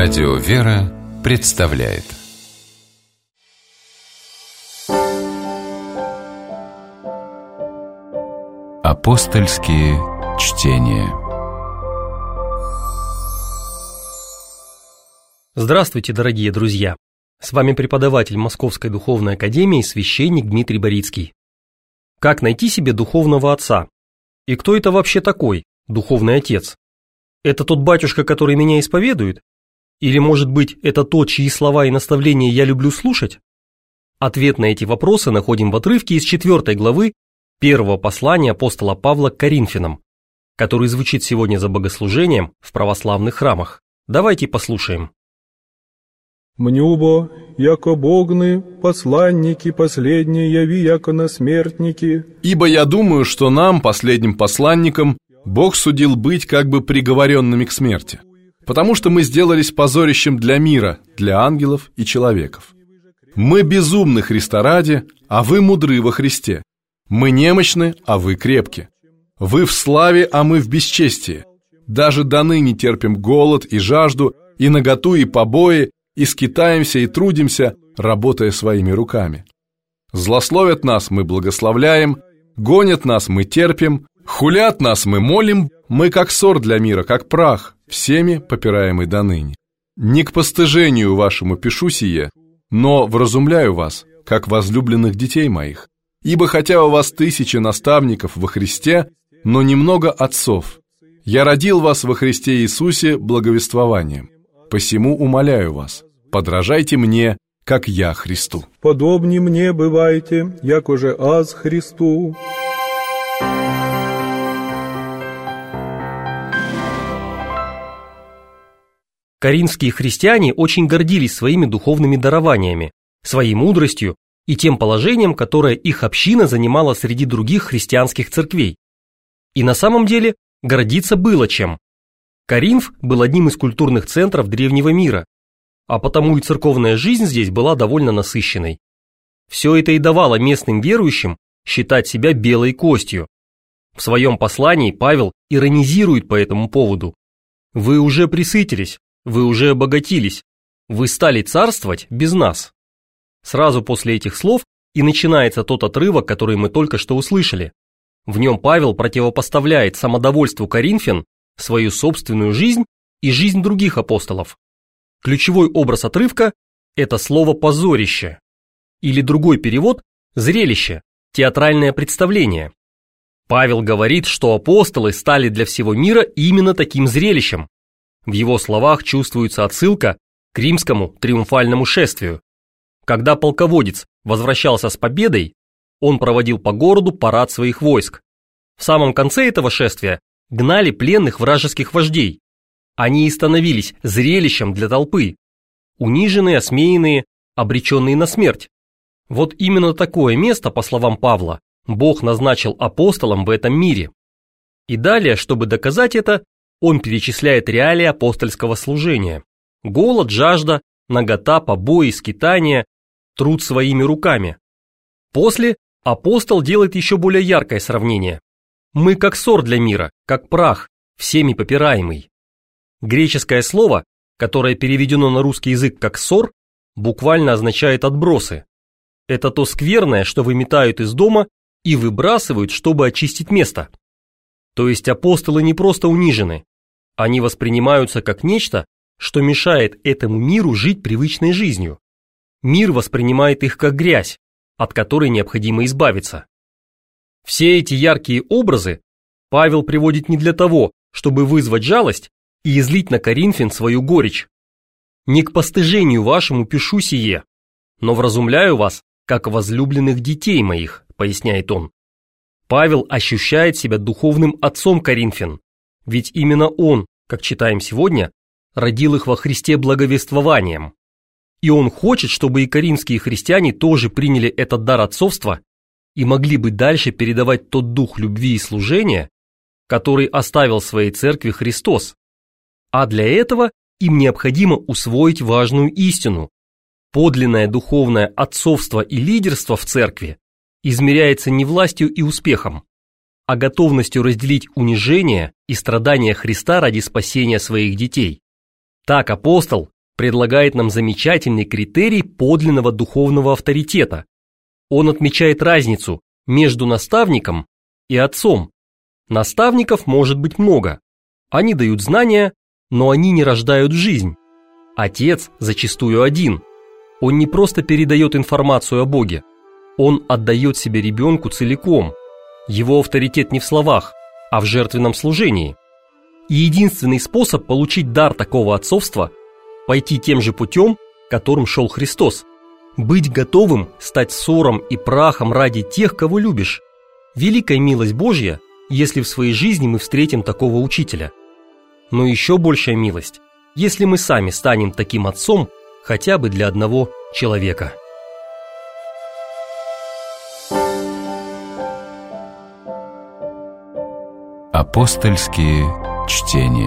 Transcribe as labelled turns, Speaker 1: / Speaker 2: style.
Speaker 1: Радио «Вера» представляет Апостольские чтения.
Speaker 2: Здравствуйте, дорогие друзья! С вами преподаватель Московской духовной академии, священник Дмитрий Борицкий. Как найти себе духовного отца? И кто это вообще такой, духовный отец? Это тот батюшка, который меня исповедует? Или, может быть, это тот, чьи слова и наставления я люблю слушать? Ответ на эти вопросы находим в отрывке из 4 главы первого послания апостола Павла к Коринфянам, который звучит сегодня за богослужением в православных храмах. Давайте послушаем.
Speaker 3: «Мнюбо, яко богны, посланники последние, яви яко насмертники».
Speaker 4: «Ибо я думаю, что нам, последним посланникам, Бог судил быть как бы приговоренными к смерти, потому что мы сделались позорищем для мира, для ангелов и человеков. Мы безумны Христа ради, а вы мудры во Христе. Мы немощны, а вы крепки. Вы в славе, а мы в бесчестии. Даже доныне терпим голод и жажду, и наготу, и побои, и скитаемся, и трудимся, работая своими руками. Злословят нас, мы благословляем, гонят нас, мы терпим, хулят нас, мы молим, мы как ссор для мира, как прах, всеми попираемый доныне. Не к постыжению вашему пишу сие, но вразумляю вас, как возлюбленных детей моих. Ибо хотя у вас 1000 наставников во Христе, но немного отцов. Я родил вас во Христе Иисусе благовествованием. Посему умоляю вас, подражайте мне, как я Христу.
Speaker 3: Подобни мне бывайте, яко же аз Христу».
Speaker 2: Коринфские христиане очень гордились своими духовными дарованиями, своей мудростью и тем положением, которое их община занимала среди других христианских церквей. И на самом деле гордиться было чем. Коринф был одним из культурных центров древнего мира, а потому и церковная жизнь здесь была довольно насыщенной. Все это и давало местным верующим считать себя белой костью. В своем послании Павел иронизирует по этому поводу. «Вы уже пресытились, вы уже обогатились, вы стали царствовать без нас». Сразу после этих слов и начинается тот отрывок, который мы только что услышали. В нем Павел противопоставляет самодовольству коринфян свою собственную жизнь и жизнь других апостолов. Ключевой образ отрывка – это слово «позорище», или другой перевод – «зрелище», театральное представление. Павел говорит, что апостолы стали для всего мира именно таким зрелищем. В его словах чувствуется отсылка к римскому триумфальному шествию. Когда полководец возвращался с победой, он проводил по городу парад своих войск. В самом конце этого шествия гнали пленных вражеских вождей. Они и становились зрелищем для толпы. Униженные, осмеянные, обреченные на смерть. Вот именно такое место, по словам Павла, Бог назначил апостолам в этом мире. И далее, чтобы доказать это, он перечисляет реалии апостольского служения. Голод, жажда, нагота, побои, скитания, труд своими руками. После апостол делает еще более яркое сравнение. Мы как ссор для мира, как прах, всеми попираемый. Греческое слово, которое переведено на русский язык как ссор, буквально означает отбросы. Это то скверное, что выметают из дома и выбрасывают, чтобы очистить место. То есть апостолы не просто унижены, они воспринимаются как нечто, что мешает этому миру жить привычной жизнью. Мир воспринимает их как грязь, от которой необходимо избавиться. Все эти яркие образы Павел приводит не для того, чтобы вызвать жалость и излить на коринфян свою горечь. «Не к постыжению вашему пишу сие, но вразумляю вас, как возлюбленных детей моих», поясняет он. Павел ощущает себя духовным отцом коринфян, ведь именно он, как читаем сегодня, родил их во Христе благовествованием. И он хочет, чтобы и коринфские христиане тоже приняли этот дар отцовства и могли бы дальше передавать тот дух любви и служения, который оставил своей церкви Христос. А для этого им необходимо усвоить важную истину. Подлинное духовное отцовство и лидерство в церкви измеряется не властью и успехом, а готовностью разделить унижение и страдания Христа ради спасения своих детей. Так апостол предлагает нам замечательный критерий подлинного духовного авторитета. Он отмечает разницу между наставником и отцом. Наставников может быть много. Они дают знания, но они не рождают жизнь. Отец зачастую один. Он не просто передает информацию о Боге. Он отдает себе ребенку целиком. Его авторитет не в словах, а в жертвенном служении. И единственный способ получить дар такого отцовства – пойти тем же путем, которым шел Христос. Быть готовым стать ссором и прахом ради тех, кого любишь. Великая милость Божья, если в своей жизни мы встретим такого учителя. Но еще большая милость, если мы сами станем таким отцом хотя бы для одного человека.
Speaker 1: Апостольские чтения.